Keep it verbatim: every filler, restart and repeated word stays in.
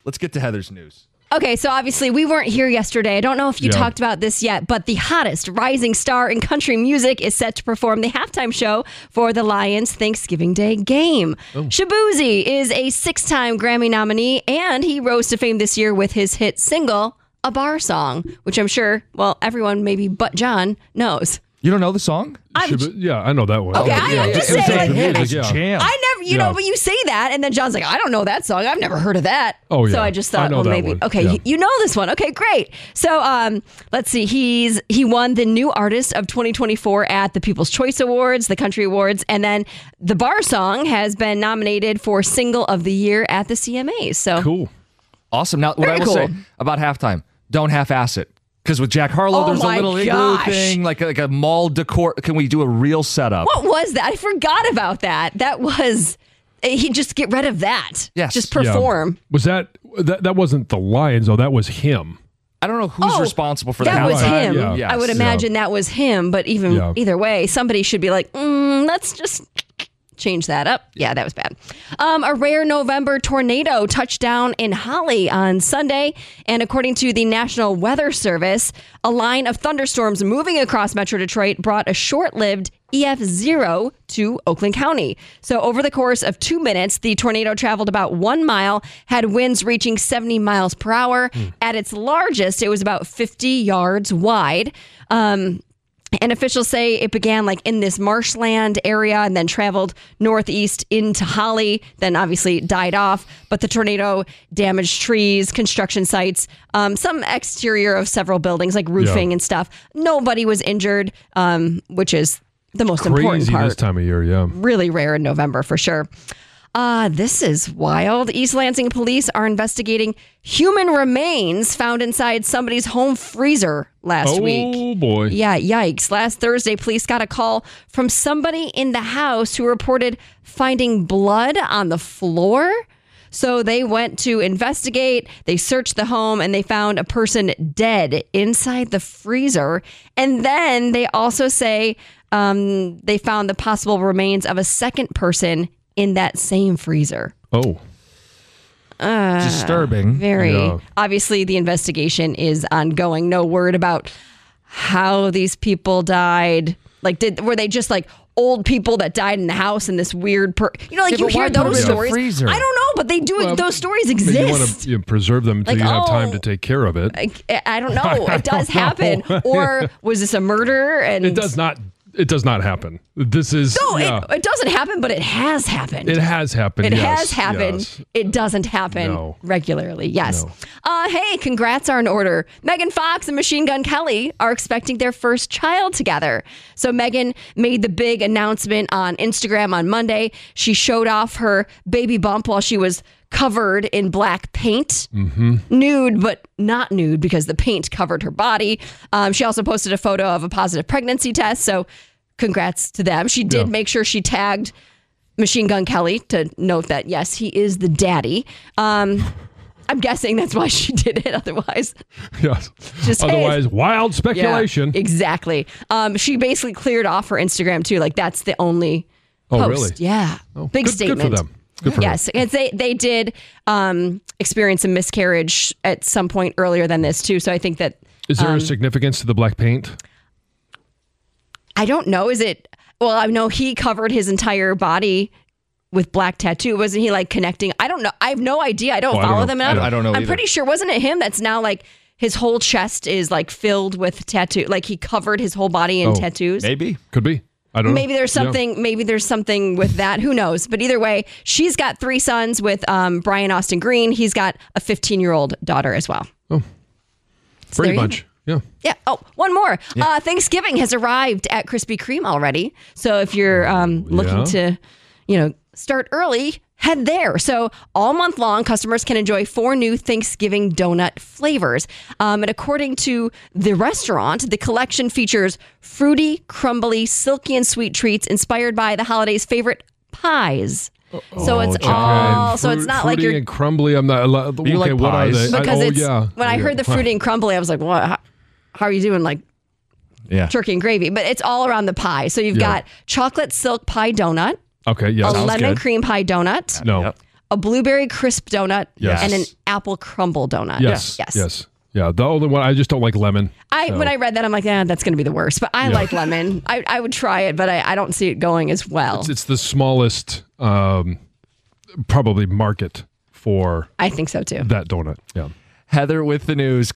let's get to Heather's news. Okay, so obviously we weren't here yesterday. I don't know if you Yeah. talked about this yet, but the hottest rising star in country music is set to perform the halftime show for the Lions Thanksgiving Day game. Oh. Shaboozey is a six-time Grammy nominee, and he rose to fame this year with his hit single, A Bar Song, which I'm sure, well, everyone maybe but John knows. You don't know the song? Should be- yeah, I know that one. Okay, Oh, I- yeah, I'm just it was saying, country like, music, It's yeah. jam. I never, you Yeah. know, but you say that, and then John's like, I don't know that song. I've never heard of that. Oh, So yeah. I just I thought, know well, that maybe. one. Okay, Yeah. you, you know this one. Okay, great. So um, let's see. He's he won the New Artist of twenty twenty-four at the People's Choice Awards, the Country Awards, and then the Bar Song has been nominated for Single of the Year at the C M As. So Cool. Awesome. Now, what Very I will cool. say about halftime, don't half-ass it. Because with Jack Harlow, Oh there's a my little igloo gosh. thing, like a, like a mall decor. Can we do a real setup? what was that? I forgot about that. That was he just get rid of that. Yes. Just Yeah. perform. Was that, that that wasn't the Lions though? That was him. I don't know who's Oh, responsible for the That was halftime. him. Yeah. Yes. I would Yeah. imagine that was him, but even Yeah. either way, somebody should be like, mm, let's just change that up. Yeah, that was bad. Um, a rare November tornado touched down in Holly on Sunday, and according to the National Weather Service, a line of thunderstorms moving across Metro Detroit brought a short-lived E F zero to Oakland County. So over the course of two minutes, the tornado traveled about one mile, had winds reaching seventy miles per hour. At its largest, it was about fifty yards wide. Um, And officials say it began like in this marshland area and then traveled northeast into Holly, then obviously died off. But the tornado damaged trees, construction sites, um, some exterior of several buildings like roofing Yeah. and stuff. Nobody was injured, um, which is the most important Crazy part. this time of year, yeah. Really rare in November for sure. Uh, this is wild. East Lansing police are investigating human remains found inside somebody's home freezer last oh, week. Oh boy. Yeah, yikes. Last Thursday, police got a call from somebody in the house who reported finding blood on the floor. So they went to investigate. They searched the home and they found a person dead inside the freezer. And then they also say um, they found the possible remains of a second person in that same freezer. Oh. Disturbing. Very. Yeah. Obviously, the investigation is ongoing. No word about how these people died. Like, did were they just like old people that died in the house and this weird per you know, like Yeah, you but why hear put them those in the stories. freezer? I don't know, but they do. Well, those stories Maybe you want exist. to you know, preserve them until Like, you have time oh. to take care of it. I, I don't know. It does happen. know. Or was this a murder? And It does not. It does not happen. This is. No, yeah. it, it doesn't happen, but it has happened. It has happened. It yes, has happened. yes. It doesn't happen No. regularly. Yes. No. Uh, hey, congrats are in order. Megan Fox and Machine Gun Kelly are expecting their first child together. So Megan made the big announcement on Instagram on Monday. She showed off her baby bump while she was covered in black paint, mm-hmm. nude, but not nude because the paint covered her body. Um, she also posted a photo of a positive pregnancy test. So congrats to them. She did Yeah. make sure she tagged Machine Gun Kelly to note that, yes, he is the daddy. Um, I'm guessing that's why she did it. Otherwise, Yes. Just, hey, Otherwise, wild yeah, speculation. exactly. Um, she basically cleared off her Instagram too. Like that's the only Oh, post. really? Yeah. Oh, Big good- statement. Good for them. Good for Yes, because they they did um, experience a miscarriage at some point earlier than this too. So I think that Is there um, a significance to the black paint? I don't know. Is it? Well, I know he covered his entire body with black tattoo. Wasn't he like connecting? I don't know. I have no idea. I don't Oh, I don't follow know. them I enough. don't- I don't know I'm either. pretty sure. Wasn't it him that's now like his whole chest is like filled with tattoo? Like he covered his whole body in Oh, tattoos. Maybe. Could be. I don't know. Maybe there's Yeah. something. Maybe there's something with that. Who knows? But either way, she's got three sons with um, Brian Austin Green. He's got a fifteen year old daughter as well. Oh, So there Brady you Bunch. Yeah. Yeah. Oh, one more. Uh, Thanksgiving has arrived at Krispy Kreme already. So if you're um, looking Yeah. to, you know, start early, head there. So all month long, customers can enjoy four new Thanksgiving donut flavors. Um, and according to the restaurant, the collection features fruity, crumbly, silky, and sweet treats inspired by the holiday's favorite pies. So it's Okay. all. So it's Fruit- not like fruity you're. and crumbly. I'm not. Okay, you like what are pies? they? I- Because oh, it's yeah. when I Yeah. heard the fruity and crumbly, I was like, "What? How, how are you doing?" Like Yeah. turkey and gravy, but it's all around the pie. So you've Yeah. got chocolate silk pie donut, Okay. Yeah. a sounds lemon good. cream pie donut, No. Yep. a blueberry crisp donut, Yes. and an apple crumble donut. Yes. Yes. Yes. Yeah. The only one I just don't like lemon. I so. when I read that, I'm like, yeah, that's going to be the worst. But I Yeah. like lemon. I, I would try it, but I, I don't see it going as well. It's, it's the smallest, um, probably market for I think so too. that donut. Yeah. Heather with the news.